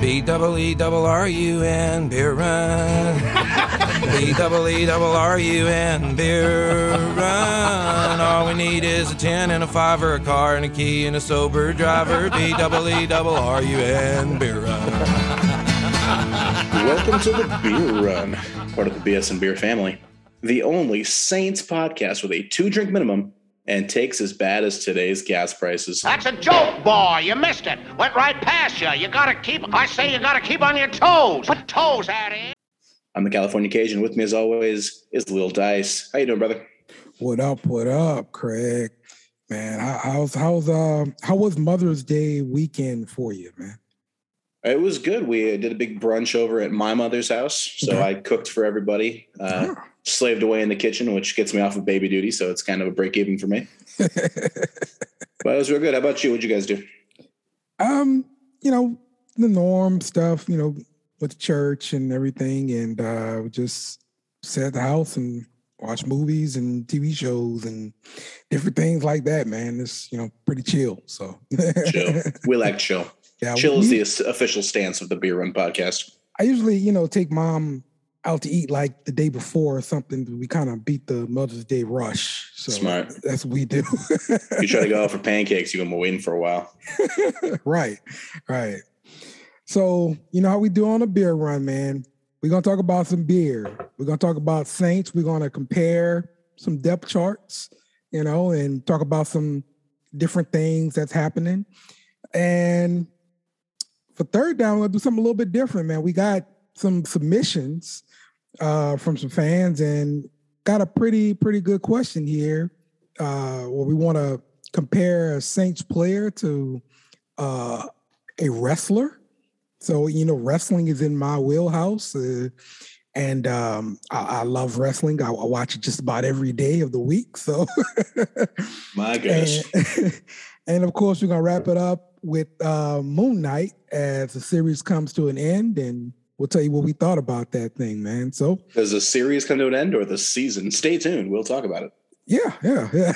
BEERUN, beer run. BEERUN, beer run. All we need is a 10 and a 5 or a car and a key and a sober driver. BEERUN, beer run. Welcome to the Beer Run, part of the BS and Beer family. The only Saints podcast with a 2-drink minimum and takes as bad as today's gas prices. That's a joke, boy. You missed it. Went right past you. You gotta keep on your toes. Put toes at it. I'm the California Cajun. With me, as always, is Lil Dice. How you doing, brother? What up, Craig? Man, how was Mother's Day weekend for you, man? It was good. We did a big brunch over at my mother's house, so I cooked for everybody. Slaved away in the kitchen, which gets me off of baby duty, so it's kind of a break even for me. But it was real good. How about you? What'd you guys do? The norm stuff, with church and everything, and we just sat at the house and watch movies and TV shows and different things like that, man. It's, pretty chill. So chill. We like chill. Yeah, chill is the official stance of the Beer Run podcast. I usually, take mom out to eat like the day before or something. We kind of beat the Mother's Day rush. So smart. That's what we do. You try to go out for pancakes, you've been waiting for a while. Right. So, how we do on a Beer Run, man. We're going to talk about some beer. We're going to talk about Saints. We're going to compare some depth charts, and talk about some different things that's happening. And for third down, we're going to do something a little bit different, man. We got some submissions from some fans and got a pretty good question here where we want to compare a Saints player to a wrestler. So, wrestling is in my wheelhouse and I love wrestling. I watch it just about every day of the week. So, my gosh. And of course, we're going to wrap it up with Moon Knight as the series comes to an end, and we'll tell you what we thought about that thing, man. So, does the series come to an end or the season? Stay tuned. We'll talk about it. Yeah.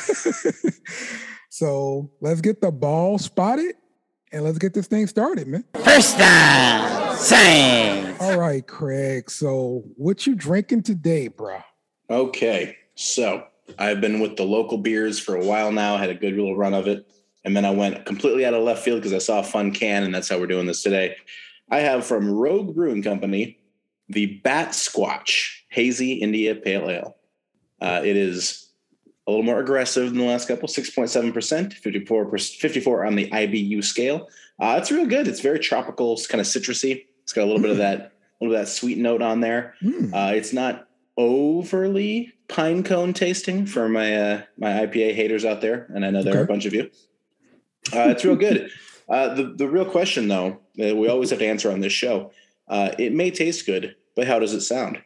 So let's get the ball spotted and let's get this thing started, man. First down, Saints. All right, Craig. So what you drinking today, bro? Okay. So I've been with the local beers for a while now. Had a good little run of it. And then I went completely out of left field because I saw a fun can, and that's how we're doing this today. I have from Rogue Brewing Company the Bat Squatch Hazy India Pale Ale. It is a little more aggressive than the last couple, 6.7%, 54 on the IBU scale. It's real good. It's very tropical. It's kind of citrusy. It's got a little bit of that sweet note on there. It's not overly pine cone tasting for my IPA haters out there, and I know there are a bunch of you. It's real good. The real question, though, that we always have to answer on this show, it may taste good, but how does it sound?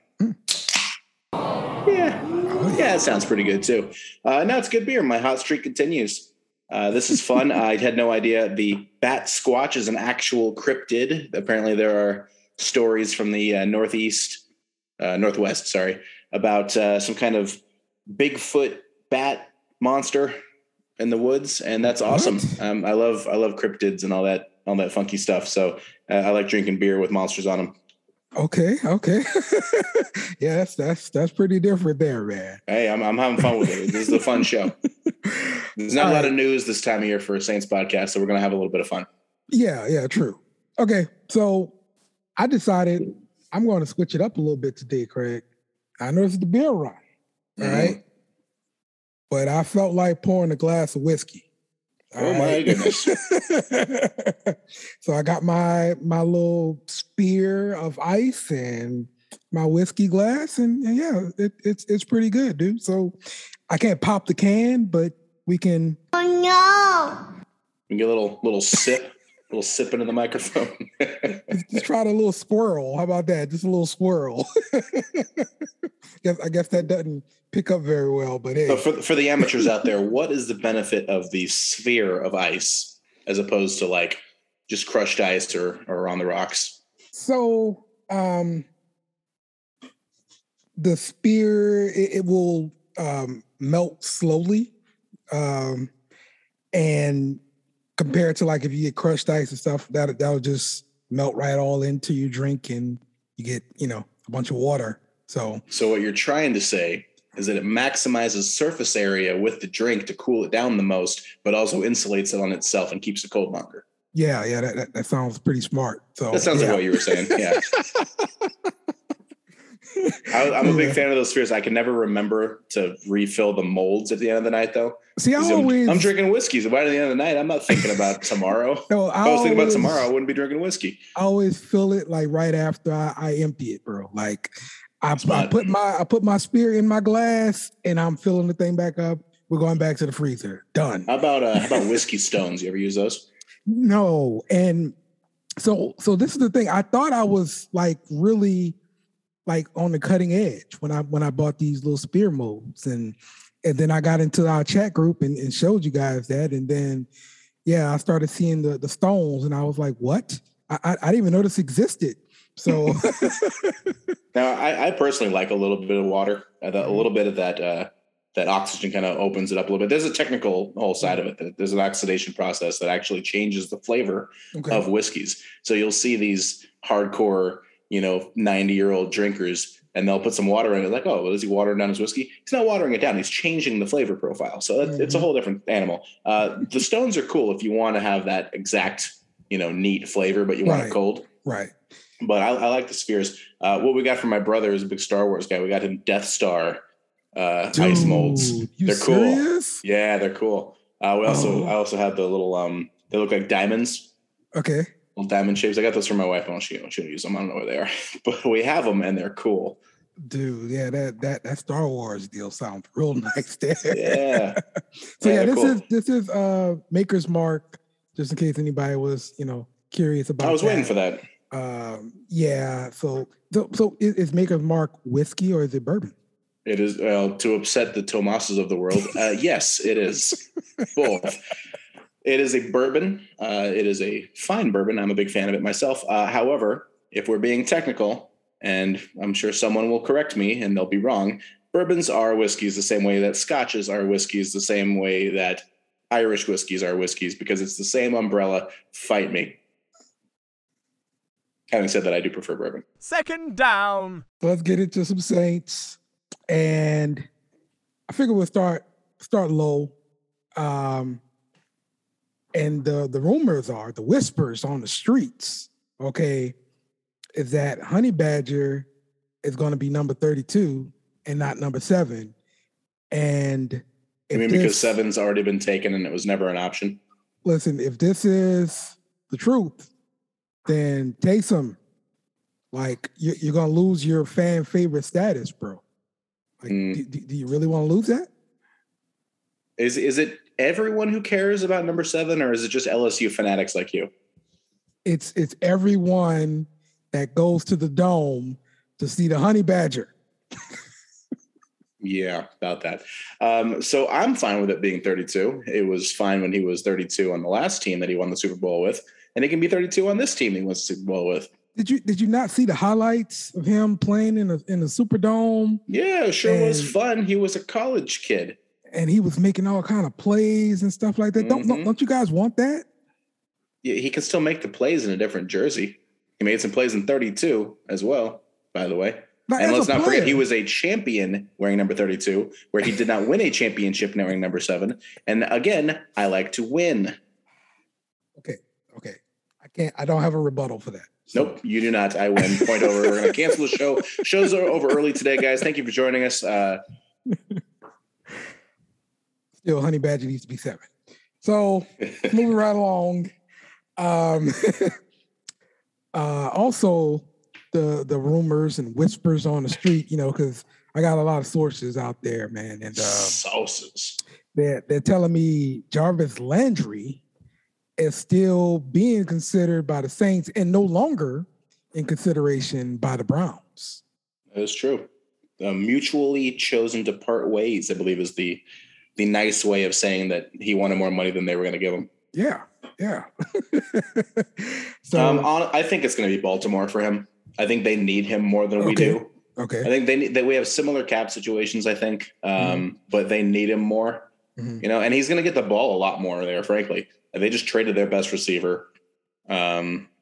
Yeah, it sounds pretty good, too. Now it's good beer. My hot streak continues. This is fun. I had no idea the Bat Squatch is an actual cryptid. Apparently there are stories from the northwest, about some kind of Bigfoot bat monster in the woods, and that's awesome. I love cryptids and all that funky stuff. So I like drinking beer with monsters on them. Okay. Yeah, that's pretty different there, man. Hey, I'm having fun with it. This is a fun show. There's not a lot of news this time of year for a Saints podcast, so we're gonna have a little bit of fun. Yeah, true. Okay, so I decided I'm going to switch it up a little bit today, Craig. I know it's the Beer Run, all right? But I felt like pouring a glass of whiskey. My goodness. So I got my little spear of ice and my whiskey glass, and yeah, it's pretty good, dude. So I can't pop the can, but we can. Oh no! We get a little sip. A little sip into the microphone. Just try a little swirl. How about that? Just a little swirl. I guess that doesn't pick up very well, but hey. So for the amateurs out there, what is the benefit of the sphere of ice as opposed to like just crushed ice or on the rocks? So the spear, it will melt slowly, and compared to like if you get crushed ice and stuff, that'll just melt right all into your drink, and you get, a bunch of water. So what you're trying to say is that it maximizes surface area with the drink to cool it down the most, but also insulates it on itself and keeps it cold longer. Yeah, that sounds pretty smart. So that sounds like what you were saying. Yeah. I'm a big fan of those spheres. I can never remember to refill the molds at the end of the night, though. See, I'm drinking whiskeys. By the end of the night, I'm not thinking about tomorrow. No, if I was thinking about tomorrow, I wouldn't be drinking whiskey. I always fill it like right after I empty it, bro. Like I put my spear in my glass and I'm filling the thing back up. We're going back to the freezer. Done. How about whiskey stones? You ever use those? No. And so this is the thing. I thought I was like really like on the cutting edge when I bought these little spear molds, and then I got into our chat group and showed you guys that, and then I started seeing the stones, and I was like, what? I didn't even know this existed. So now I personally like a little bit of water, a little bit of that oxygen kind of opens it up a little bit. There's a technical whole side of it. There's an oxidation process that actually changes the flavor of whiskeys. So you'll see these hardcore 90-year-old drinkers, and they'll put some water in it. Like, oh, well, is he watering down his whiskey? He's not watering it down. He's changing the flavor profile. So it's a whole different animal. The stones are cool if you want to have that exact, neat flavor, but you want it cold. Right. But I like the spheres. What we got from my brother is a big Star Wars guy. We got him Death Star ice molds. They're serious? Cool. Yeah, they're cool. I also have the little they look like diamonds. Okay. Little diamond shapes. I got those for my wife. She don't use them. I don't know where they are, but we have them and they're cool. Dude, yeah, that Star Wars deal sounds real nice there. Yeah. So this is Maker's Mark, just in case anybody was, curious about. I was waiting for that. So is Maker's Mark whiskey or is it bourbon? It is to upset the Tomases of the world. Yes, it is both. It is a bourbon. It is a fine bourbon. I'm a big fan of it myself. However, if we're being technical, and I'm sure someone will correct me and they'll be wrong, bourbons are whiskeys the same way that scotches are whiskeys, the same way that Irish whiskeys are whiskeys, because it's the same umbrella. Fight me. Having said that, I do prefer bourbon. Second down. Let's get into some Saints. And I figure we'll start low. And the rumors are, the whispers on the streets, okay, is that Honey Badger is going to be number 32 and not number 7. And because 7's already been taken and it was never an option? Listen, if this is the truth, then Taysom, like, you're going to lose your fan favorite status, bro. Like, do you really want to lose that? Is it everyone who cares about number 7, or is it just LSU fanatics like you? It's everyone that goes to the Dome to see the Honey Badger. Yeah, about that. So I'm fine with it being 32. It was fine when he was 32 on the last team that he won the Super Bowl with, and he can be 32 on this team he won the Super Bowl with. Did you not see the highlights of him playing in the Superdome? Yeah, sure was fun. He was a college kid. And he was making all kind of plays and stuff like that. Don't you guys want that? Yeah, he can still make the plays in a different jersey. He made some plays in 32 as well, by the way. And let's not forget, he was a champion wearing number 32, where he did not win a championship wearing number 7. And again, I like to win. Okay. I don't have a rebuttal for that. So. Nope, you do not. I win. Point over. We're going to cancel the show. Shows are over early today, guys. Thank you for joining us. Still, Honey Badger needs to be 7. So, moving right along. Also, the rumors and whispers on the street, because I got a lot of sources out there, man. And sources. They're telling me Jarvis Landry is still being considered by the Saints and no longer in consideration by the Browns. That is true. Mutually chosen to part ways, I believe, is the nice way of saying that he wanted more money than they were going to give him. Yeah. So I think it's going to be Baltimore for him. I think they need him more than we do. Okay. I think we have similar cap situations, I think, but they need him more. Mm-hmm. And he's going to get the ball a lot more there, frankly. They just traded their best receiver.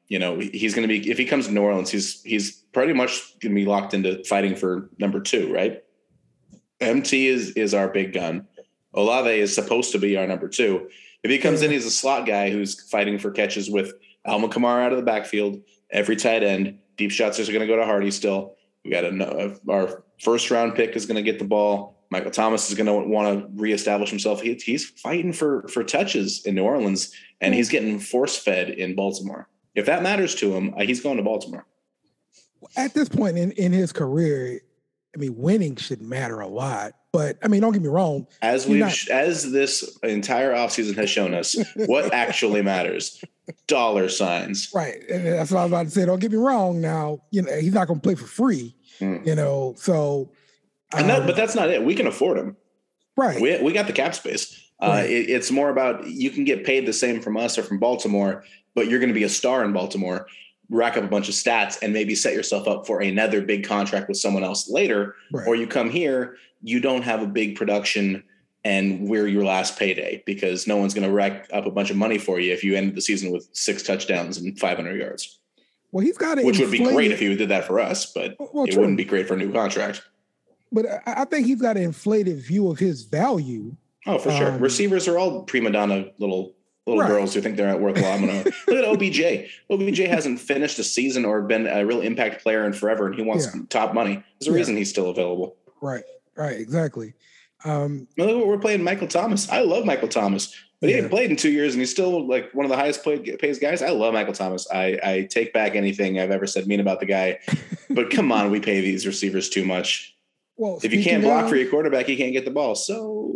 he's going to be, if he comes to New Orleans, he's pretty much going to be locked into fighting for number 2, right? MT is our big gun. Olave is supposed to be our number 2. If he comes in, he's a slot guy who's fighting for catches with Alvin Kamara out of the backfield, every tight end. Deep shots are going to go to Hardy still. We got our first round pick is going to get the ball. Michael Thomas is going to want to reestablish himself. He's fighting for touches in New Orleans, and he's getting force fed in Baltimore. If that matters to him, he's going to Baltimore. At this point in his career, I mean, winning should matter a lot. But I mean, don't get me wrong. As this entire offseason has shown us, what actually matters: dollar signs. Right, and that's what I was about to say. Don't get me wrong. Now, he's not going to play for free. So. But that's not it. We can afford him. Right. We got the cap space. Right. It's more about you can get paid the same from us or from Baltimore, but you're going to be a star in Baltimore, rack up a bunch of stats, and maybe set yourself up for another big contract with someone else later. Right. Or you come here, you don't have a big production, and we're your last payday because no one's going to rack up a bunch of money for you if you ended the season with 6 touchdowns and 500 yards. Well, he's got it. Which would be great if he did that for us, but it wouldn't be great for a new contract. But I think he's got an inflated view of his value. Oh, for sure. Receivers are all prima donna little girls who think they're worth a lot of money. Look at OBJ. OBJ hasn't finished a season or been a real impact player in forever, and he wants top money. There's a reason he's still available. Right, exactly. Look what we're playing Michael Thomas. I love Michael Thomas, but he hadn't played in 2 years, and he's still like one of the highest paid guys. I love Michael Thomas. I take back anything I've ever said mean about the guy, but come on, we pay these receivers too much. Well, if you can't block for your quarterback, you can't get the ball. So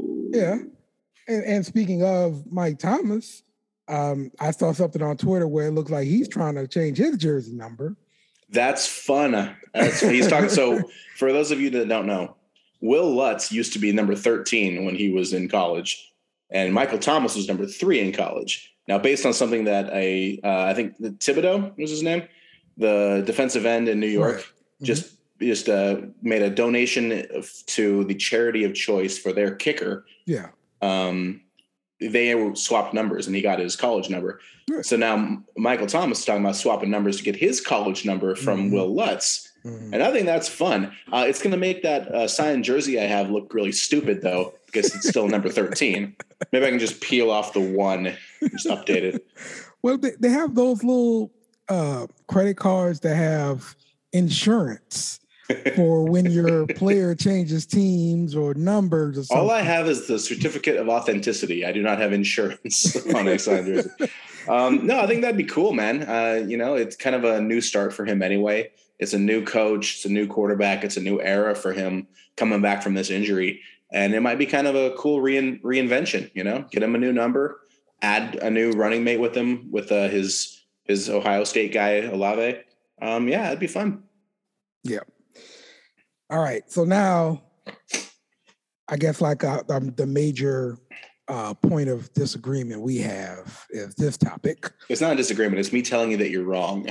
and speaking of Mike Thomas, I saw something on Twitter where it looks like he's trying to change his jersey number. That's fun. He's talking. So for those of you that don't know, Will Lutz used to be number 13 when he was in college, and Michael Thomas was number 3 in college. Now, based on something that I think Thibodeau was his name, the defensive end in New York, just made a donation to the charity of choice for their kicker. Yeah. They swapped numbers and he got his college number. Right. So now Michael Thomas is talking about swapping numbers to get his college number from Will Lutz. Mm-hmm. And I think that's fun. It's going to make that signed jersey I have look really stupid though, because it's still number 13. Maybe I can just peel off the 1 and just update it. Well, they have those little credit cards that have insurance for when your player changes teams or numbers or something. All I have is the certificate of authenticity. I do not have insurance on a signed jersey. No, I think that'd be cool, man. It's kind of a new start for him anyway. It's a new coach. It's a new quarterback. It's a new era for him coming back from this injury. And it might be kind of a cool reinvention, get him a new number, add a new running mate with him with his Ohio State guy, Olave. It'd be fun. Yeah. All right. So now I guess the major point of disagreement we have is this topic. It's not a disagreement. It's me telling you that you're wrong.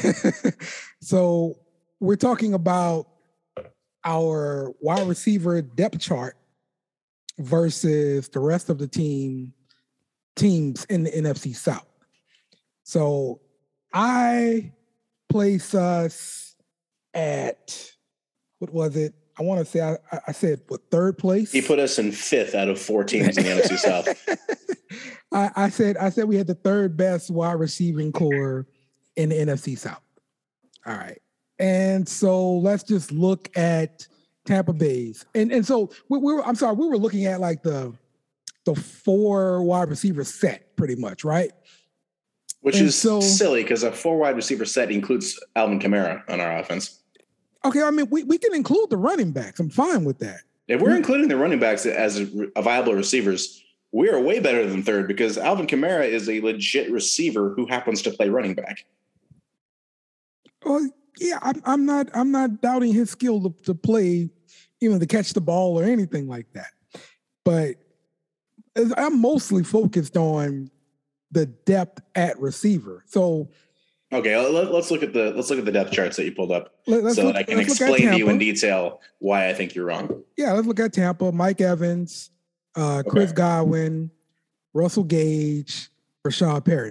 So we're talking about our wide receiver depth chart versus the rest of the teams in the NFC South. So I place us at, what was it? I want to say, I said, what, 3rd place? He put us in 5th out of 4 teams in the NFC South. I said we had the 3rd best wide receiving core in the NFC South. All right. And so let's just look at Tampa Bay's. And so we were looking at like the 4 wide receiver set pretty much, right? Which is silly because a 4 wide receiver set includes Alvin Kamara on our offense. Okay, I mean, we can include the running backs. I'm fine with that. If we're including the running backs as a viable receivers, we are way better than 3rd because Alvin Kamara is a legit receiver who happens to play running back. Well, yeah, I'm not doubting his skill to play, to catch the ball or anything like that. But I'm mostly focused on the depth at receiver. So. Okay, let's look at the depth charts that you pulled up that I can explain to you in detail why I think you're wrong. Yeah, let's look at Tampa. Mike Evans, Chris Godwin, Russell Gage, Rashad Perryman.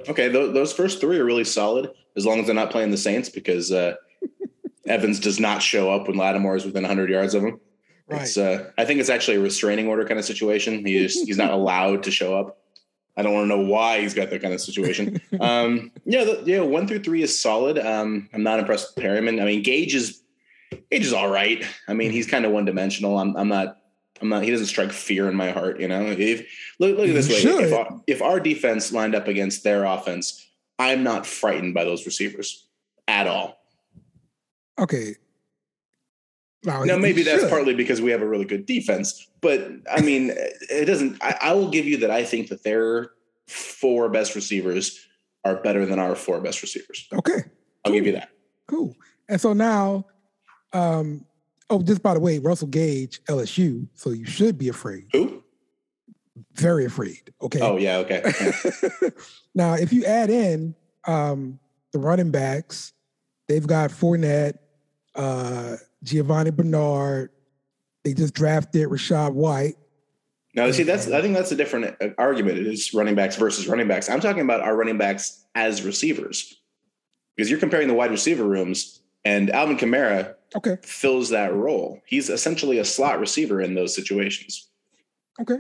Okay, those first three are really solid as long as they're not playing the Saints because Evans does not show up when Lattimore is within 100 yards of him. Right. It's, I think it's actually a restraining order kind of situation. He's not allowed to show up. I don't want to know why he's got that kind of situation. 1 through 3 is solid. I'm not impressed with Perryman. I mean, Gage is all right. I mean, he's kind of one dimensional. I'm not. He doesn't strike fear in my heart. You know, look at this way. If our defense lined up against their offense, I'm not frightened by those receivers at all. Okay. Now, maybe that's partly because we have a really good defense, but I mean, it doesn't. I will give you that. I think that their 4 best receivers are better than our 4 best receivers. Okay. I'll give you that. Cool. And so now, just by the way, Russell Gage, LSU. So you should be afraid. Who? Very afraid. Okay. Oh yeah. Okay. Yeah. Now, if you add in the running backs, they've got Fournette, Giovanni Bernard. They just drafted Rachaad White. Now, see, I think that's a different argument. It is running backs versus running backs. I'm talking about our running backs as receivers because you're comparing the wide receiver rooms, and Alvin Kamara fills that role. He's essentially a slot receiver in those situations. Okay.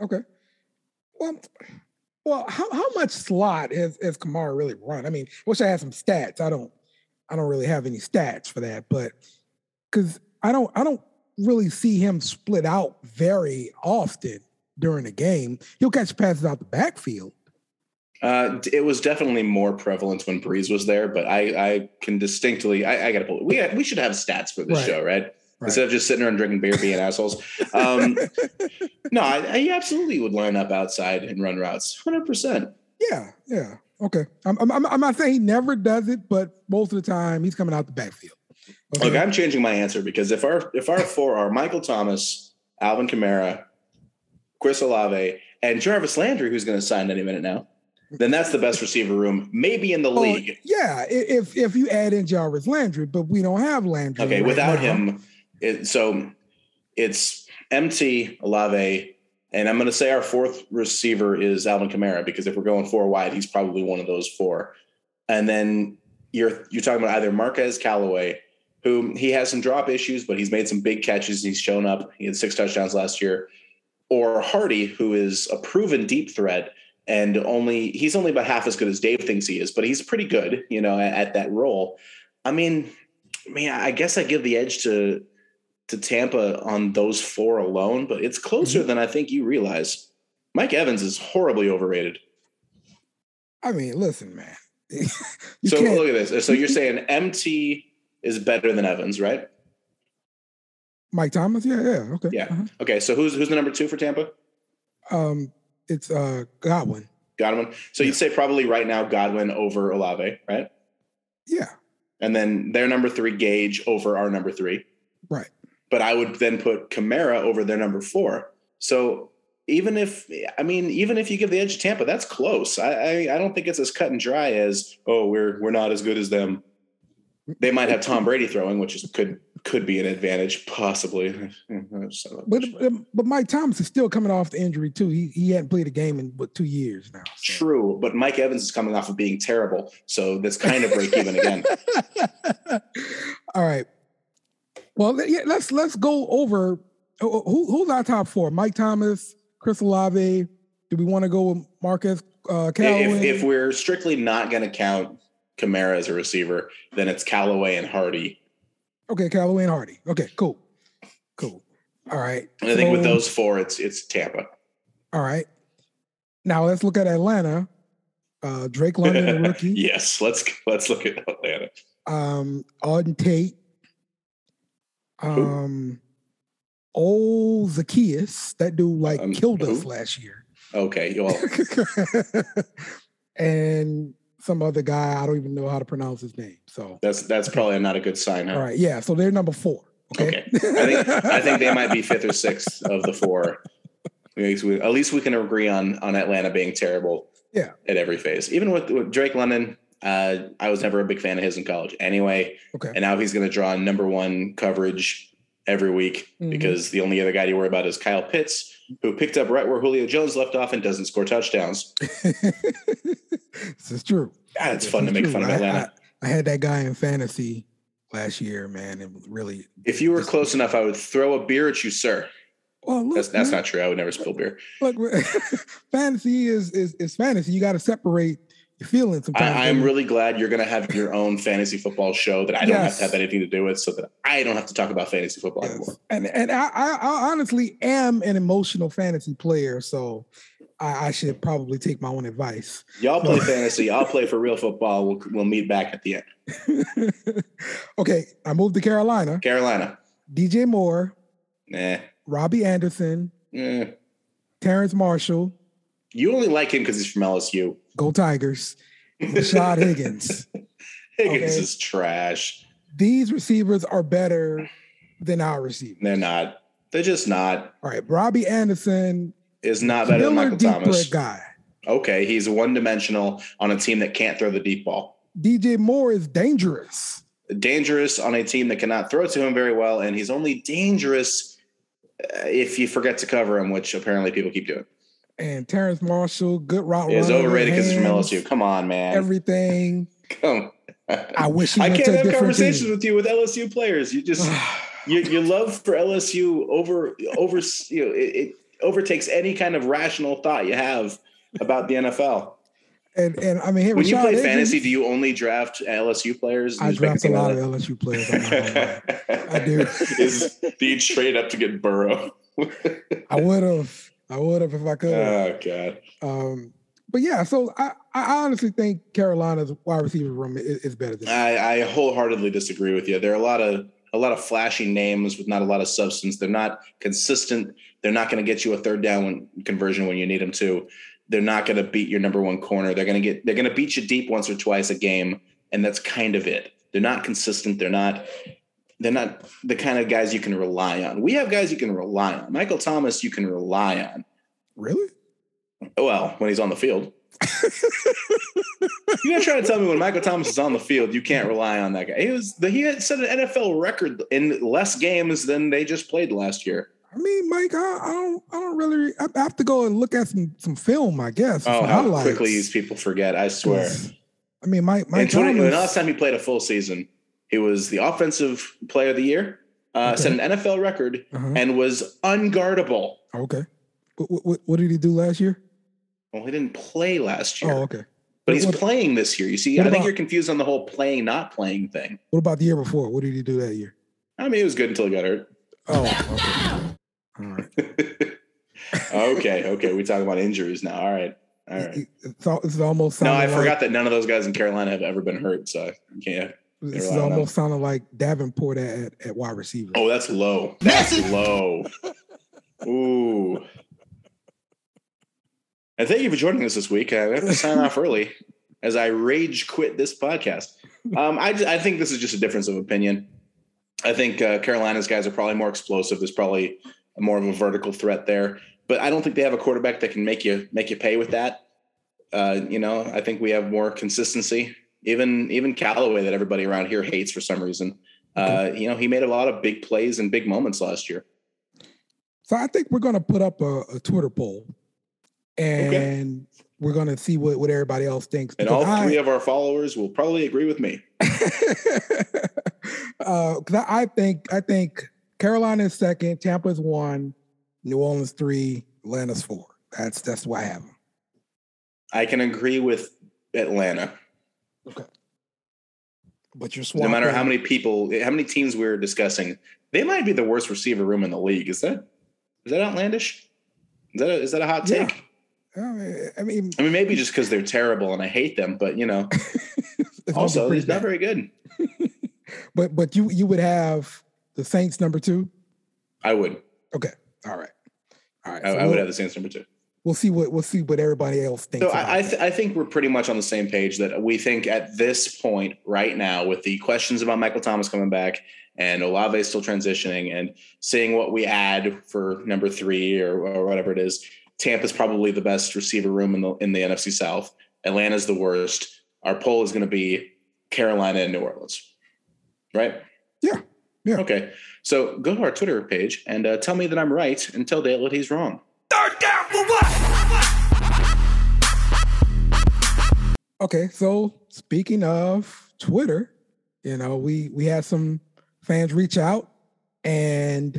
Well, how much slot has Kamara really run? I mean, wish I had some stats. I don't really have any stats for that, but because I don't really see him split out very often during the game. He'll catch passes out the backfield. It was definitely more prevalent when Breeze was there, but I can distinctly I got to pull it. We should have stats for this show, right? Instead of just sitting there and drinking beer, being assholes. No, I absolutely would line up outside and run routes, 100%. Yeah. Okay. I'm not saying he never does it, but most of the time he's coming out the backfield. Okay? Look, I'm changing my answer because if our 4 are Michael Thomas, Alvin Kamara, Chris Olave, and Jarvis Landry, who's going to sign any minute now, then that's the best receiver room maybe in the league. Yeah, if you add in Jarvis Landry, but we don't have Landry. Okay, without him, it's MT, Olave, and I'm going to say our 4th receiver is Alvin Kamara because if we're going 4 wide, he's probably one of those 4. And then you're talking about either Marquez Callaway, who he has some drop issues, but he's made some big catches. He's shown up. He had 6 touchdowns last year. Or Hardy, who is a proven deep threat, and he's only about half as good as Dave thinks he is, but he's pretty good, at that role. I mean, I guess I give the edge to Tampa on those 4 alone, but it's closer than I think you realize. Mike Evans is horribly overrated. I mean, listen, man. So look at this. So you're saying MT is better than Evans, right? Mike Thomas? Yeah. Okay. Yeah. Uh-huh. Okay. So who's the number 2 for Tampa? It's Godwin. So you'd say probably right now Godwin over Olave, right? Yeah. And then their number 3 Gage over our number 3. Right. But I would then put Kamara over their number 4. So even if you give the edge to Tampa, that's close. I don't think it's as cut and dry as, we're not as good as them. They might have Tom Brady throwing, which could be an advantage, possibly. But Mike Thomas is still coming off the injury too. He hadn't played a game in 2 years now. So. True, but Mike Evans is coming off of being terrible, so that's kind of break even again. All right. Well, let's go over who's our top 4. Mike Thomas, Chris Olave. Do we want to go with Marquez Callaway? If we're strictly not going to count Kamara as a receiver, then it's Callaway and Hardy. Okay, Callaway and Hardy. Okay, cool. All right. And I think with those 4, it's Tampa. All right. Now let's look at Atlanta. Drake London, the rookie. Yes, let's look at Atlanta. Auden Tate. Old Zacchaeus. That dude killed us last year. Okay. Well. And some other guy, I don't even know how to pronounce his name. So that's probably not a good sign. Huh? All right, yeah. So they're number 4. Okay. I think they might be 5th or 6th of the 4. At least we can agree on Atlanta being terrible. Yeah. At every phase, even with Drake London, I was never a big fan of his in college. Anyway. Okay. And now he's going to draw number 1 coverage every week because the only other guy you worry about is Kyle Pitts, who picked up right where Julio Jones left off and doesn't score touchdowns. This is true. God, it's fun to make fun of Atlanta. I had that guy in fantasy last year, man. It was really. If you were close enough, I would throw a beer at you, sir. Well, look, that's not true. I would never spill beer. Look, fantasy is fantasy. You got to separate your feelings sometimes. I'm really glad you're going to have your own fantasy football show that I don't have to have anything to do with, so that I don't have to talk about fantasy football anymore. And I honestly am an emotional fantasy player, so I should probably take my own advice. Y'all play fantasy. I'll play for real football. We'll meet back at the end. Okay, I moved to Carolina. DJ Moore. Nah. Robbie Anderson. Terrence Marshall. You only like him because he's from LSU. Go Tigers. Rashad Higgins. Higgins is trash. These receivers are better than our receivers. They're not. They're just not. All right. Robbie Anderson is not better than Michael Thomas. Guy. Okay. He's one-dimensional on a team that can't throw the deep ball. DJ Moore is dangerous. Dangerous on a team that cannot throw to him very well. And he's only dangerous if you forget to cover him, which apparently people keep doing. And Terrence Marshall, good route runner. Is overrated because he's from LSU. Come on, man. Everything. Come on. I wish he I went can't to have conversations team. with you with LSU players. You just your love for LSU it overtakes any kind of rational thought you have about the NFL. And I mean, when you play fantasy, do you only draft LSU players? I draft a lot of LSU players. I do. Do you trade up to get Burrow? I would have if I could. Oh God. But yeah, so I honestly think Carolina's wide receiver room is better than I wholeheartedly disagree with you. There are a lot of flashy names with not a lot of substance. They're not consistent. They're not going to get you a third down conversion when you need them to. They're not going to beat your number one corner. They're going to beat you deep once or twice a game, and that's kind of it. They're not consistent. They're not the kind of guys you can rely on. We have guys you can rely on. Michael Thomas, you can rely on. Really? Well, when he's on the field. You're not trying to tell me when Michael Thomas is on the field, you can't rely on that guy. He had set an NFL record in less games than they just played last year. I mean, Mike, I don't really. I have to go and look at some film, I guess. Oh, how quickly these people forget! I swear. I mean, Mike. The last time he played a full season, he was the offensive player of the year, set an NFL record, and was unguardable. Okay. What did he do last year? Well, he didn't play last year. Oh, okay. But he's playing this year. You see, I think you're confused on the whole playing, not playing thing. What about the year before? What did he do that year? I mean, he was good until he got hurt. Oh, okay. All right. Okay. We're talking about injuries now. All right. It's almost. No, I forgot that none of those guys in Carolina have ever been hurt. So you can't. This is almost sounding like Davenport at wide receiver. Oh, that's low. That's low. Ooh. And thank you for joining us this week. I have to sign off early as I rage quit this podcast. I think this is just a difference of opinion. I think Carolina's guys are probably more explosive. There's probably more of a vertical threat there, but I don't think they have a quarterback that can make you pay with that. I think we have more consistency. Even Callaway, that everybody around here hates for some reason. He made a lot of big plays and big moments last year. So I think we're going to put up a Twitter poll. And we're going to see what everybody else thinks. And all three of our followers will probably agree with me. Because I think Carolina is second, Tampa is 1, New Orleans 3, Atlanta's 4. That's why I have them. I can agree with Atlanta. Okay. But you're swapping. No matter how many teams we're discussing, they might be the worst receiver room in the league. Is that outlandish? Is that a hot take? Yeah. I mean, maybe just because they're terrible and I hate them, but also he's not very good. But you would have the Saints number 2? I would. Okay. All right. I would have the Saints number 2. We'll see what everybody else thinks. So I think we're pretty much on the same page that we think at this point right now, with the questions about Michael Thomas coming back and Olave still transitioning and seeing what we add for number 3 or whatever it is, Tampa's probably the best receiver room in the NFC South. Atlanta's the worst. Our poll is going to be Carolina and New Orleans, right? Yeah. Okay. So go to our Twitter page and tell me that I'm right and tell Dale that he's wrong. Third down for what? Okay, so speaking of Twitter, we had some fans reach out, and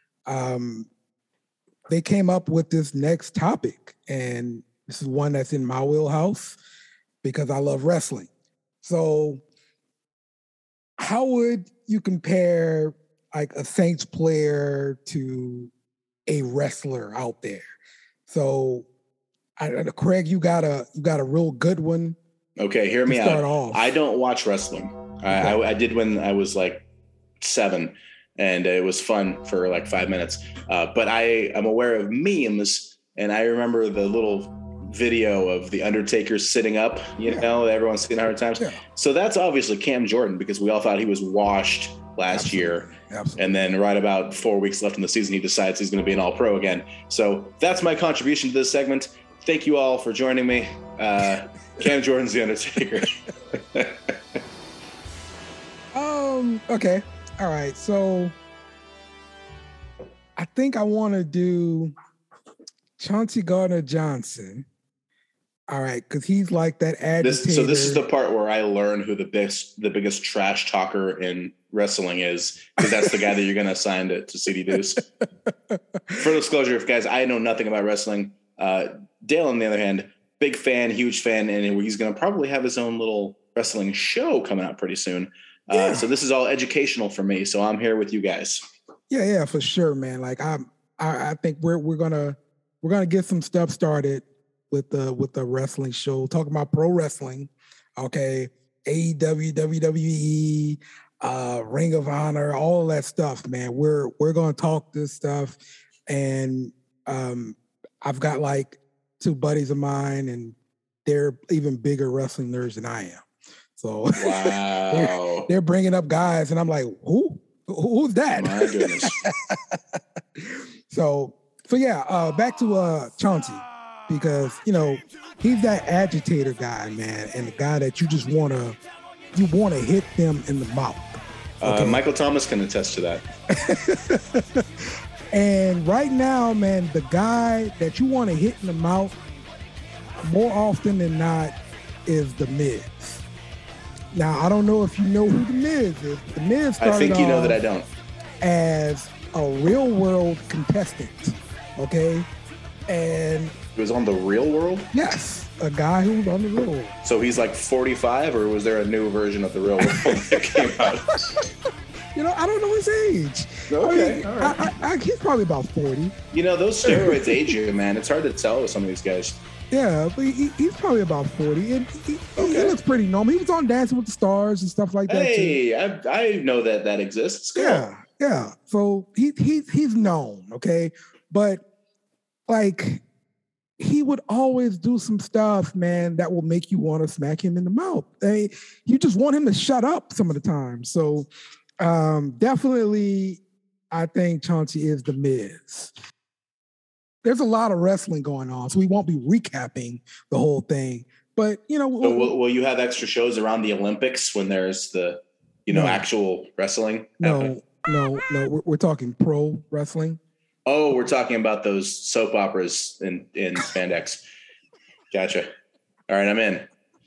they came up with this next topic, and this is one that's in my wheelhouse because I love wrestling. So, how would you compare like a Saints player to a wrestler out there? So, Craig, you got a real good one. Okay, hear me start out. Off. I don't watch wrestling. Okay. I did when I was like 7, and it was fun for like 5 minutes. But I am aware of memes, and I remember the little video of the Undertaker sitting up. You know, everyone's seen 100 times. Yeah. So that's obviously Cam Jordan, because we all thought he was washed last year. Absolutely. And then right about 4 weeks left in the season, he decides he's going to be an All-Pro again. So that's my contribution to this segment. Thank you all for joining me. Cam Jordan's the Undertaker. Okay. All right. So I think I want to do Chauncey Gardner-Johnson. All right, because he's like that agitator. So this is the part where I learn who the biggest trash talker in wrestling is, because that's the guy that you're going to assign to CD Deuce. For disclosure, guys, I know nothing about wrestling. Dale, on the other hand, big fan, huge fan, and he's going to probably have his own little wrestling show coming out pretty soon. So this is all educational for me. So I'm here with you guys. Yeah, for sure, man. Like I think we're gonna get some stuff started with the wrestling show, talking about pro wrestling. Okay, AEW, WWE, Ring of Honor, all that stuff, man. We're gonna talk this stuff, and I've got like 2 buddies of mine, and they're even bigger wrestling nerds than I am. So wow, they're bringing up guys, and I'm like, who's that? My goodness. So yeah, back to Chauncey, because he's that agitator guy, man, and the guy that you just wanna hit them in the mouth. Okay? Michael Thomas can attest to that. And right now, man, the guy that you want to hit in the mouth more often than not is The Miz. Now, I don't know if you know who The Miz is. The Miz started I think you know that I don't. As a real world contestant, okay? And he was on The Real World? Yes, a guy who was on The Real World. So he's like 45, or was there a new version of The Real World that came out? I don't know his age. Okay, all right. He's probably about 40. Those steroids age you, man. It's hard to tell with some of these guys. Yeah, but he's probably about 40, and he looks pretty normal. He was on Dancing with the Stars and stuff like that. Hey, I know that exists. Cool. Yeah. So he's known, okay? But like, he would always do some stuff, man, that will make you want to smack him in the mouth. You just want him to shut up some of the time. So definitely, I think Chauncey is The Miz. There's a lot of wrestling going on, so we won't be recapping the whole thing. But so will you have extra shows around the Olympics when there's the actual wrestling? No. We're talking pro wrestling. Oh, we're talking about those soap operas in spandex. Gotcha. All right, I'm in.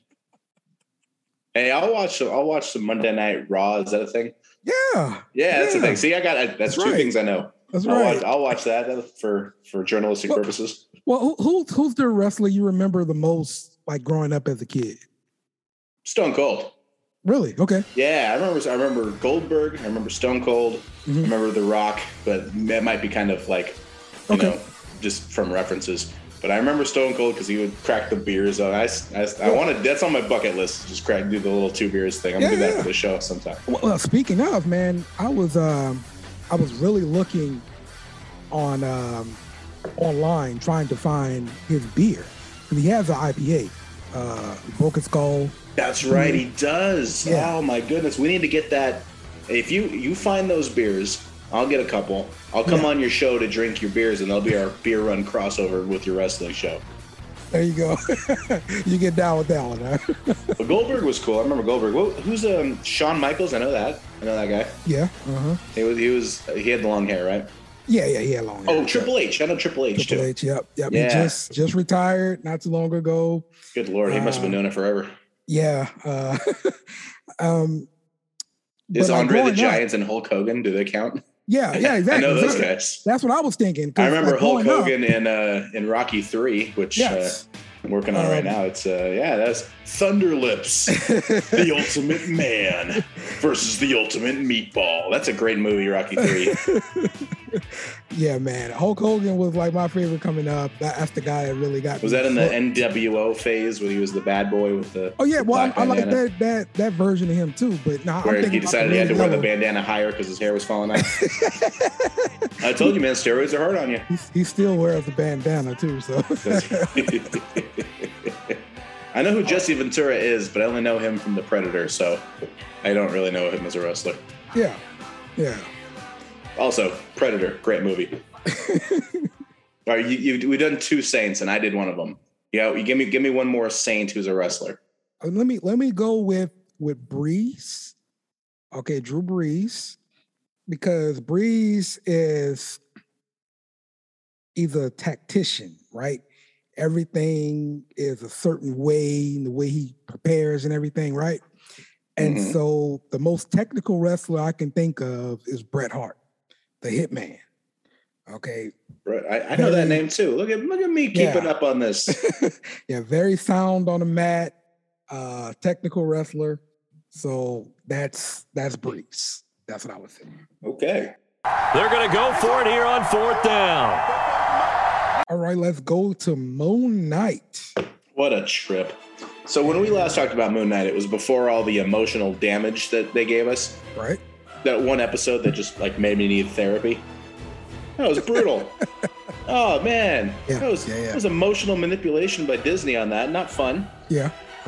Hey, I'll watch some Monday Night Raw. Is that a thing? Yeah, that's a thing. See, that's 2 things I know. That's right. I'll watch that for journalistic purposes. Well, who's the wrestler you remember the most, like growing up as a kid? Stone Cold. Really? Okay. Yeah, I remember Goldberg. I remember Stone Cold. Mm-hmm. I remember The Rock, but that might be kind of like, just from references. But I remember Stone Cold because he would crack the beers. I wanted, that's on my bucket list. Just do the little 2 beers thing. I'm gonna do that for the show sometime. Well, speaking of, man, I was really looking on online trying to find his beer, because he has an IPA, Broken Skull. That's right, he does. Yeah. Oh my goodness, we need to get that. If you find those beers, I'll get a couple. I'll come on your show to drink your beers, and that'll be our beer run crossover with your wrestling show. There you go. You get down with that one, huh? But Goldberg was cool. I remember Goldberg. Who's Shawn Michaels? I know that guy. Yeah. He had the long hair, right? Yeah, he had long hair. Oh, Triple H. I know Triple H Triple too. H, yep. Yeah. He just retired not too long ago. Good Lord, he must have been doing it forever. Yeah. Is but, Andre the growing Giant and Hulk Hogan, do they count? Yeah, exactly. I know those guys. That's what I was thinking. I remember Hulk growing up- Hogan in Rocky 3, which Yes. I'm working on right now. It's that's Thunder Lips, the Ultimate Man versus the Ultimate Meatball. That's a great movie, Rocky 3. Yeah, man. Hulk Hogan was like my favorite coming up. That's the guy that really got Was me that in the hooked. NWO phase when he was the bad boy with the? Oh yeah, well black I like bandana? that version of him too. But now Where I'm he thinking decided he had to wear the band. bandana higher because his hair was falling out. I told you, man, steroids are hard on you. He still wears the bandana too. So I know who Jesse Ventura is, but I only know him from The Predator, so I don't really know him as a wrestler. yeah. Also, Predator, great movie. All right, we've done 2 Saints, and I did one of them. Yeah, you give me one more Saint who's a wrestler. Let me go with Breeze. Okay, Drew Brees, because Breeze is he's a tactician, right? Everything is a certain way, the way he prepares and everything, right? And so the most technical wrestler I can think of is Bret Hart, the Hitman. Okay. Right, I know that name too. Look at me keeping up on this. Yeah, very sound on the mat, technical wrestler. So that's Breeze. That's what I would say. Okay. They're going to go for it here on 4th down. All right, let's go to Moon Knight. What a trip. So when we last talked about Moon Knight, it was before all the emotional damage that they gave us. Right. That one episode that just like made me need therapy. That was brutal. Oh man. Yeah, That was emotional manipulation by Disney on that. Not fun. Yeah.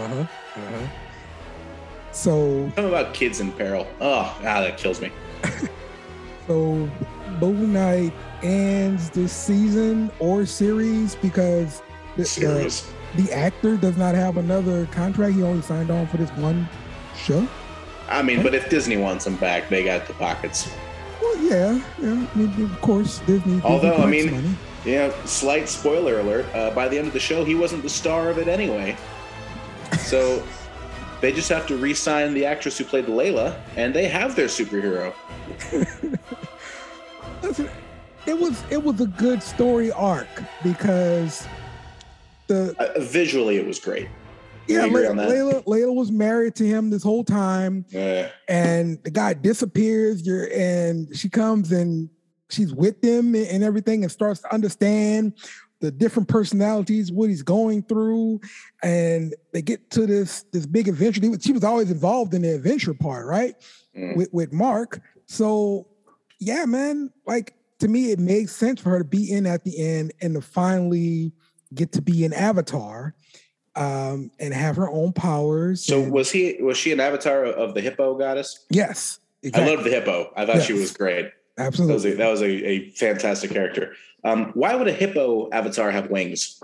So Something about kids in peril. Oh, that kills me. So Moon Knight ends this season or series because the actor does not have another contract. He only signed on for this one show. I mean, but if Disney wants him back, they got the pockets. Well, yeah. I mean, of course, Disney. Although, I collects mean, money. Slight spoiler alert. By the end of the show, he wasn't the star of it anyway. So they just have to re-sign the actress who played Layla, and they have their superhero. Listen, it was a good story arc because visually it was great. Yeah, You agree on that? Layla was married to him this whole time, and the guy disappears. And she comes and she's with him and everything, and starts to understand the different personalities, what he's going through, and they get to this big adventure. She was always involved in the adventure part, right? With Mark. So yeah, man, like to me, it made sense for her to be in at the end and to finally get to be an Avatar. And have her own powers. So was she an avatar of the hippo goddess? Yes, exactly. I love the hippo. I thought she was great. Absolutely, that was a fantastic character. Why would a hippo avatar have wings?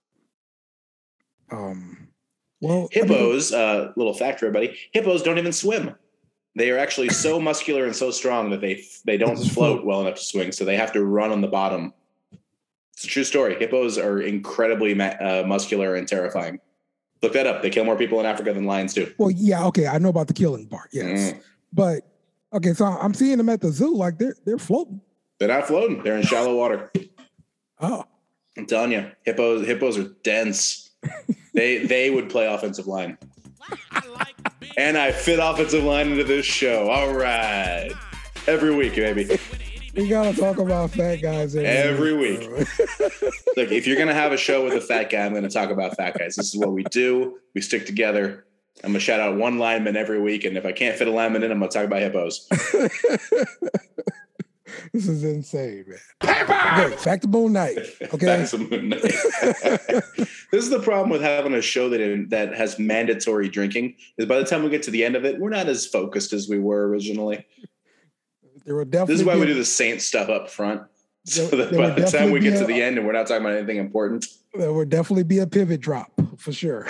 Well, hippos. Little fact for everybody: hippos don't even swim. They are actually so muscular and so strong that they don't float well enough to swing, so they have to run on the bottom. It's a true story. Hippos are incredibly muscular and terrifying. Look that up. They kill more people in Africa than lions do. Well, yeah, okay. I know about the killing part, yes. But, okay, so I'm seeing them at the zoo, like they're floating. They're not floating. They're in shallow water. Oh. I'm telling you, hippos are dense. They would play offensive line. And I fit offensive line into this show. All right. Every week, baby. We gotta talk about fat guys every week. Look, if you're gonna have a show with a fat guy, I'm gonna talk about fat guys. This is what we do. We stick together. I'm gonna shout out one lineman every week, and if I can't fit a lineman in, I'm gonna talk about hippos. This is insane, man. Okay, back to Moon Knight. Okay. Back to Moon Knight. This is the problem with having a show that has mandatory drinking. Is by the time we get to the end of it, we're not as focused as we were originally. This is why we do the Saint stuff up front. So that by the time we get to the end and we're not talking about anything important. There would definitely be a pivot drop for sure.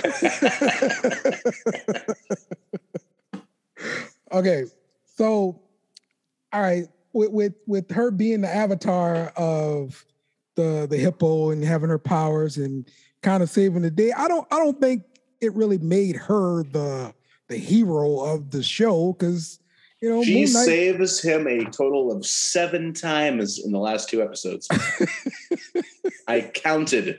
Okay. So, all right. with her being the avatar of the hippo and having her powers and kind of saving the day, I don't think it really made her the hero of the show, because she Moon Knight saves him a total of 7 times in the last 2 episodes. I counted.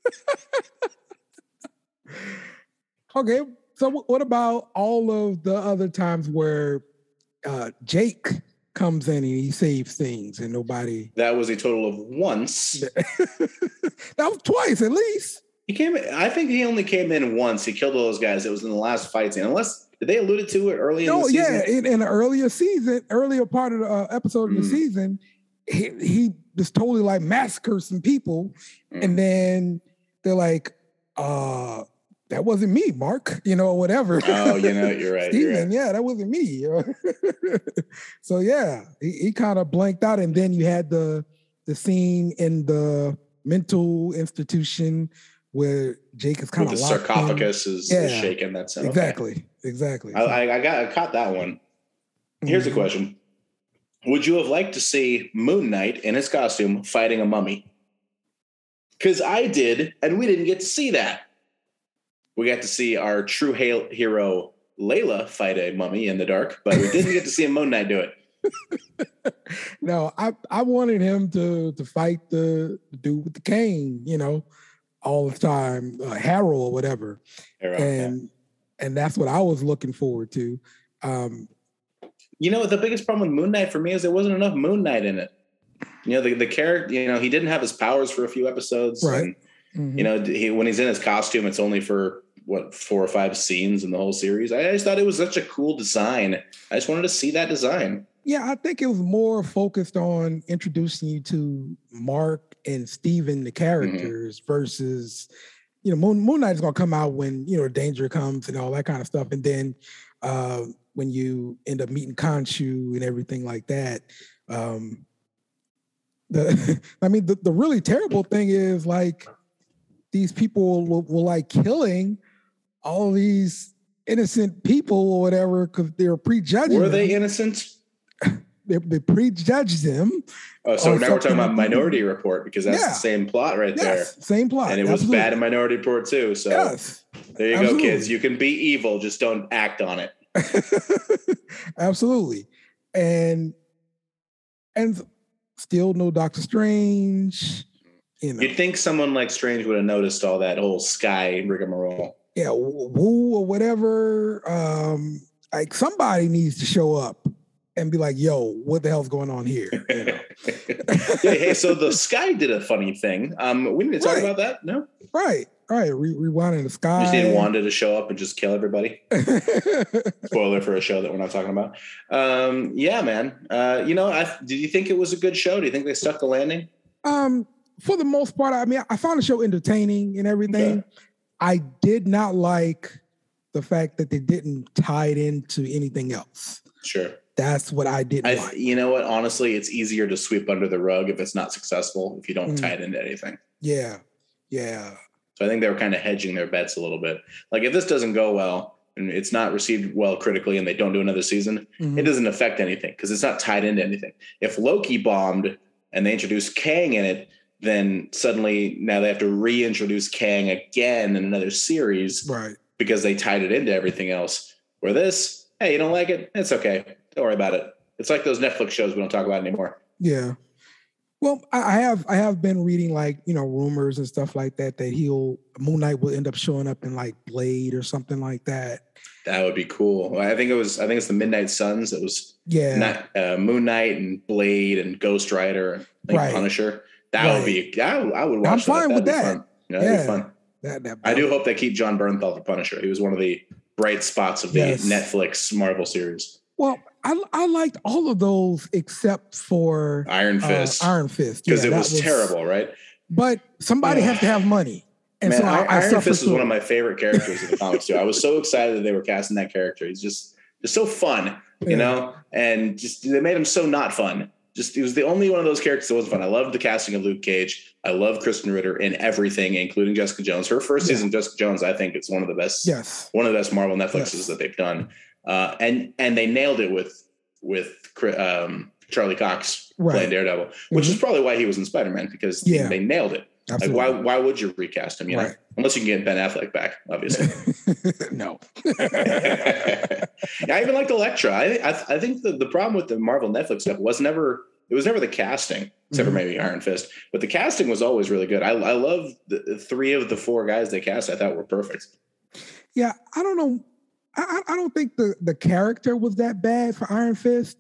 Okay, so what about all of the other times where Jake comes in and he saves things and nobody? That was a total of once. That was twice at least. He came in, I think he only came in once. He killed all those guys. It was in the last fight scene. Unless, did they allude to it early in the season? Yeah, in the earlier part of the episode of the season, he just totally like massacred some people. And then they're like, that wasn't me, Mark, or whatever. Oh, you're right. Steven, yeah, that wasn't me. So yeah, he kind of blanked out. And then you had the scene in the mental institution where Jake is kind of the locked sarcophagus is shaking. That's exactly. I caught that one. Here's a question: would you have liked to see Moon Knight in his costume fighting a mummy? Because I did, and we didn't get to see that. We got to see our true hero Layla fight a mummy in the dark, but we didn't get to see Moon Knight do it. No, I wanted him to fight the dude with the cane, all the time, Harold or whatever. And that's what I was looking forward to. The biggest problem with Moon Knight for me is there wasn't enough Moon Knight in it. The character, he didn't have his powers for a few episodes. Right. And, when he's in his costume, it's only for 4 or 5 scenes in the whole series. I just thought it was such a cool design. I just wanted to see that design. Yeah, I think it was more focused on introducing you to Mark and Steven, the characters, versus, Moon Knight is going to come out when, danger comes and all that kind of stuff. And then when you end up meeting Khonshu and everything like that. The really terrible thing is, like, these people will like killing all these innocent people or whatever because they're prejudging. Were they innocent? They prejudge them. Oh, so now we're talking about Minority Report, because that's the same plot right there. Same plot. And it was bad in Minority Report too. So there you go, kids. You can be evil, just don't act on it. Absolutely. And still no Doctor Strange. You'd think someone like Strange would have noticed all that whole sky rigmarole. Yeah, Wu or whatever. Like, somebody needs to show up and be like, yo, what the hell's going on here? Hey, so the Sky did a funny thing. We need to talk about that, no? Right. Rewinding the Sky. You just need Wanda to show up and just kill everybody. Spoiler for a show that we're not talking about. Yeah, man. Did you think it was a good show? Do you think they stuck the landing? For the most part, I found the show entertaining and everything. Okay. I did not like the fact that they didn't tie it into anything else. Sure. That's what I didn't like. You know what? Honestly, it's easier to sweep under the rug if it's not successful, if you don't tie it into anything. Yeah. So I think they were kind of hedging their bets a little bit. Like, if this doesn't go well and it's not received well critically and they don't do another season, it doesn't affect anything because it's not tied into anything. If Loki bombed and they introduced Kang in it, then suddenly now they have to reintroduce Kang again in another series, right? Because they tied it into everything else. Where this, hey, you don't like it? It's okay. Don't worry about it. It's like those Netflix shows we don't talk about anymore. Yeah. Well, I have been reading, like, rumors and stuff like that Moon Knight will end up showing up in like Blade or something like that. That would be cool. I think it's the Midnight Suns. It was Moon Knight and Blade and Ghost Rider and Punisher. That would be. I would watch. I'm fine with that. Fun. That'd be fun. I do hope they keep John Bernthal the Punisher. He was one of the bright spots of the Netflix Marvel series. Well, I liked all of those except for Iron Fist. Because it was terrible, right? But somebody has to have money. And man, so Iron Fist is one of my favorite characters in the comics too. I was so excited that they were casting that character. He's just so fun, and just they made him so not fun. He was the only one of those characters that wasn't fun. I loved the casting of Luke Cage. I love Kristen Ritter in everything, including Jessica Jones. Her first season, Jessica Jones, I think it's one of the best. Yes. One of the best Marvel Netflixes that they've done. And they nailed it with Charlie Cox Right. playing Daredevil, which is probably why he was in Spider-Man, because they nailed it. Absolutely. Like, why would you recast him? You know, unless you can get Ben Affleck back, obviously. No. I even liked Elektra. I think the problem with the Marvel Netflix stuff was never the casting, except for maybe Iron Fist, but the casting was always really good. I love the 3 of the 4 guys they cast. I thought were perfect. Yeah, I don't know. I don't think the character was that bad for Iron Fist.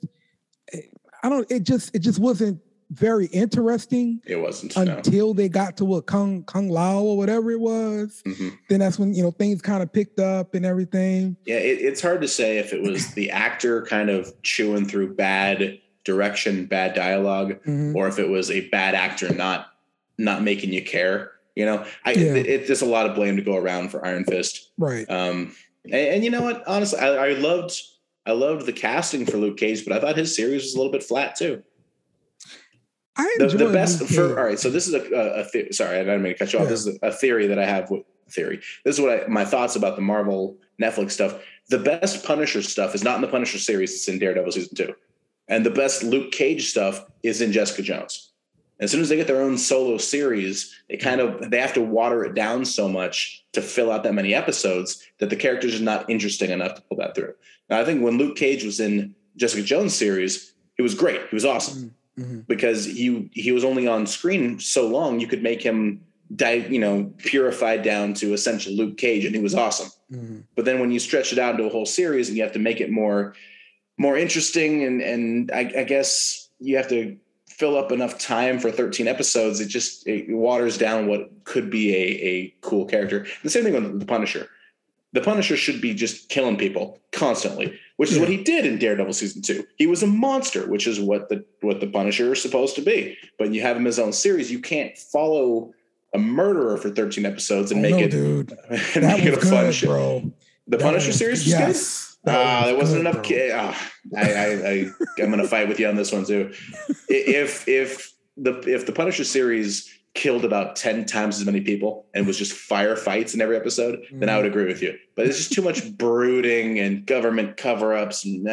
It just wasn't very interesting. It wasn't until they got to Kung Lao or whatever it was. Mm-hmm. Then that's when things kind of picked up and everything. Yeah, it's hard to say if it was the actor kind of chewing through bad direction, bad dialogue, or if it was a bad actor not making you care. It's just a lot of blame to go around for Iron Fist. Right. And you know what? Honestly, I loved the casting for Luke Cage, but I thought his series was a little bit flat too. I enjoyed the best Luke for Cage. all right. So this is a theory. Sorry, I didn't mean to cut you off. This is a theory that I have. This is what my thoughts about the Marvel Netflix stuff. The best Punisher stuff is not in the Punisher series. It's in Daredevil season 2, and the best Luke Cage stuff is in Jessica Jones. As soon as they get their own solo series, they have to water it down so much to fill out that many episodes that the characters are not interesting enough to pull that through. Now, I think when Luke Cage was in Jessica Jones series, he was great. He was awesome because he was only on screen so long. You could make him purified down to essential Luke Cage, and he was awesome. But then when you stretch it out into a whole series and you have to make it more interesting, and I guess you have to fill up enough time for 13 episodes, it waters down what could be a cool character. The same thing with the Punisher. The Punisher should be just killing people constantly, which is what he did in Daredevil season 2. He was a monster, which is what the Punisher is supposed to be. But you have him his own series. You can't follow a murderer for 13 episodes and make it a fun show. Bro. The Punisher series was good. There wasn't enough. I'm going to fight with you on this one too. If the Punisher series killed about 10 times as many people and was just firefights in every episode, then I would agree with you. But it's just too much brooding and government cover-ups. And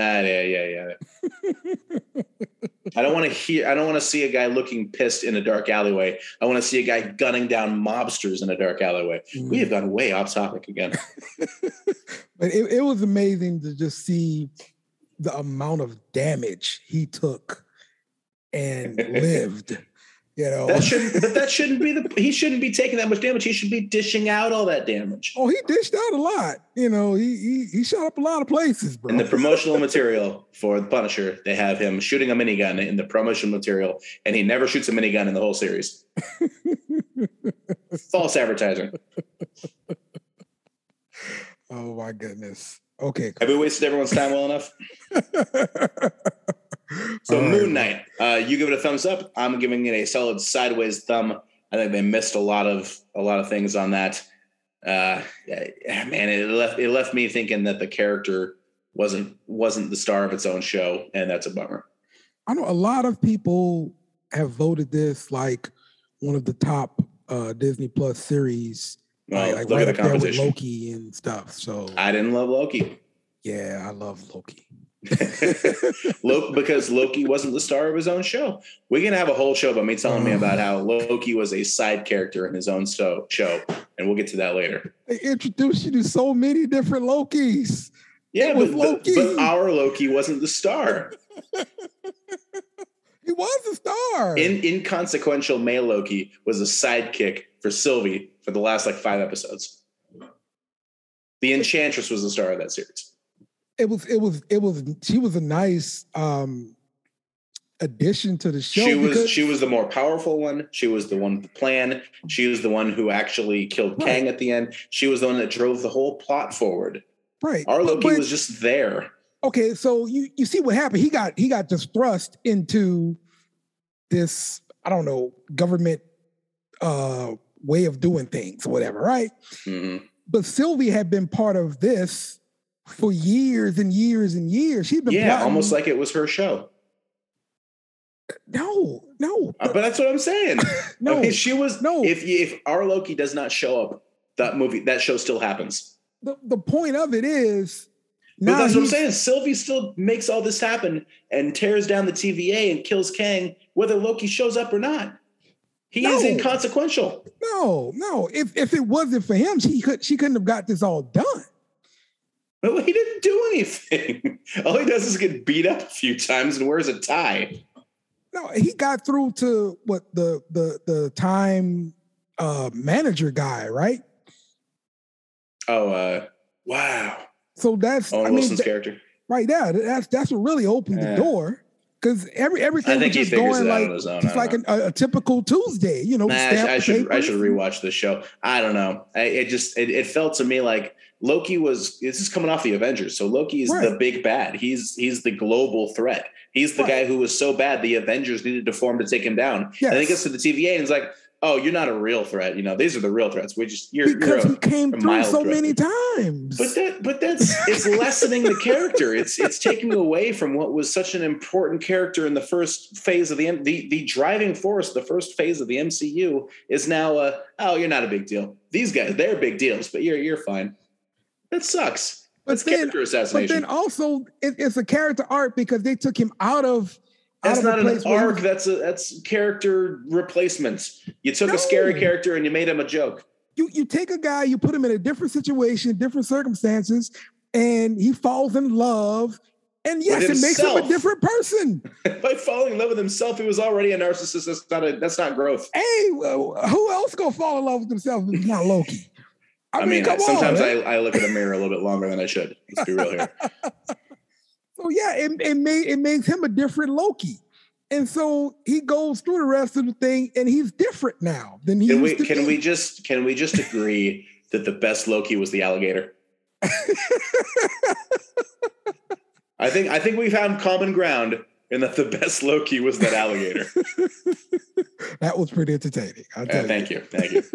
I don't want to see a guy looking pissed in a dark alleyway. I want to see a guy gunning down mobsters in a dark alleyway. We have gone way off topic again. But it was amazing to just see the amount of damage he took and lived. That shouldn't be he shouldn't be taking that much damage. He should be dishing out all that damage. Oh, he dished out a lot. He shot up a lot of places, bro. In the promotional material for the Punisher, they have him shooting a minigun in the promotional material, and he never shoots a minigun in the whole series. False advertising. Oh my goodness. Okay. Have we wasted everyone's time well enough? So Moon Knight, you give it a thumbs up. I'm giving it a solid sideways thumb. I think they missed a lot of things on that. Man, it left me thinking that the character wasn't the star of its own show, and that's a bummer. I know a lot of people have voted this like one of the top Disney Plus series. Like look right at the up there with competition. Loki and stuff. So I didn't love Loki. Yeah, I love Loki. Because Loki wasn't the star of his own show. We're gonna have a whole show about me telling me about how Loki was a side character in his own show, and we'll get to that later. They introduced you to so many different Lokis. Yeah, but our Loki wasn't the star. He was a star. Inconsequential male Loki was a sidekick for Sylvie for the last 5 episodes. The Enchantress was the star of that series. She was a nice addition to the show. She was the more powerful one. She was the one with the plan. She was the one who actually killed Kang at the end. She was the one that drove the whole plot forward. Right. Our Loki was just there. Okay, so you see what happened. He got just thrust into this, I don't know, government way of doing things, whatever, right? Mm-hmm. But Sylvie had been part of this for years and years and years. She'd been plotting. Almost like it was her show. No. But that's what I'm saying. No, I mean, she was. No. If our Loki does not show up, that show still happens. The point of it is, But that's what I'm saying. Sylvie still makes all this happen and tears down the TVA and kills Kang, whether Loki shows up or not. He is inconsequential. No. If it wasn't for him, she couldn't have got this all done. Well, he didn't do anything. All he does is get beat up a few times and wears a tie. No, he got through to what the time manager guy, right? Oh, wow. So that's Owen Wilson's character, right there. That's what really opened the door, because everything was just going like it's like a typical Tuesday, you know. I should rewatch this show. I don't know. It felt to me like Loki was. This is coming off the Avengers, so Loki is the big bad. He's the global threat. He's the guy who was so bad the Avengers needed to form to take him down. Yes. And he gets to the TVA and it's like, oh, you're not a real threat. You know, these are the real threats. Because he came through so many times. But that's it's lessening the character. It's taking away from what was such an important character in the first phase of the driving force. The first phase of the MCU is now you're not a big deal. These guys, they're big deals, but you're fine. That sucks. That's character assassination. But then also it's a character arc because they took him out of. That's not an arc. That's character replacements. You took a scary character and you made him a joke. You take a guy, you put him in a different situation, different circumstances, and he falls in love. And yes, it makes him a different person. By falling in love with himself, he was already a narcissist. That's not growth. Hey, who else gonna fall in love with himself if it's not Loki? I mean sometimes I look in the mirror a little bit longer than I should. Let's be real here. So yeah, it makes him a different Loki. And so he goes through the rest of the thing and he's different now than he used to be. Can we just agree that the best Loki was the alligator? I think we found common ground and that the best Loki was that alligator. That was pretty entertaining. Thank you.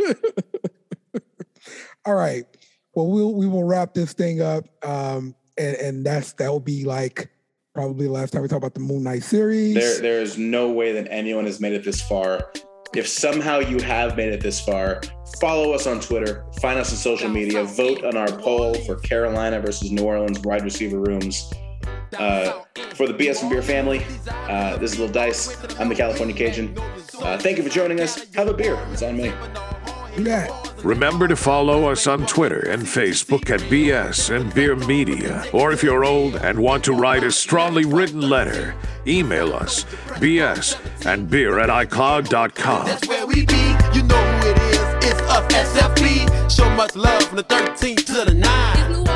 All right. Well, we will wrap this thing up. And that will be like probably the last time we talk about the Moon Knight series. There is no way that anyone has made it this far. If somehow you have made it this far, follow us on Twitter, find us on social media, vote on our poll for Carolina versus New Orleans wide receiver rooms. For the BS and Beer family, this is Lil Dice. I'm the California Cajun. Thank you for joining us. Have a beer. It's on me. Yeah. Remember to follow us on Twitter and Facebook at BS and Beer Media. Or if you're old and want to write a strongly written letter, email us bsandbeer@icloud.com. That's where we be. You know who it is. It's us, SFB. Show much love from the 13th to the 9.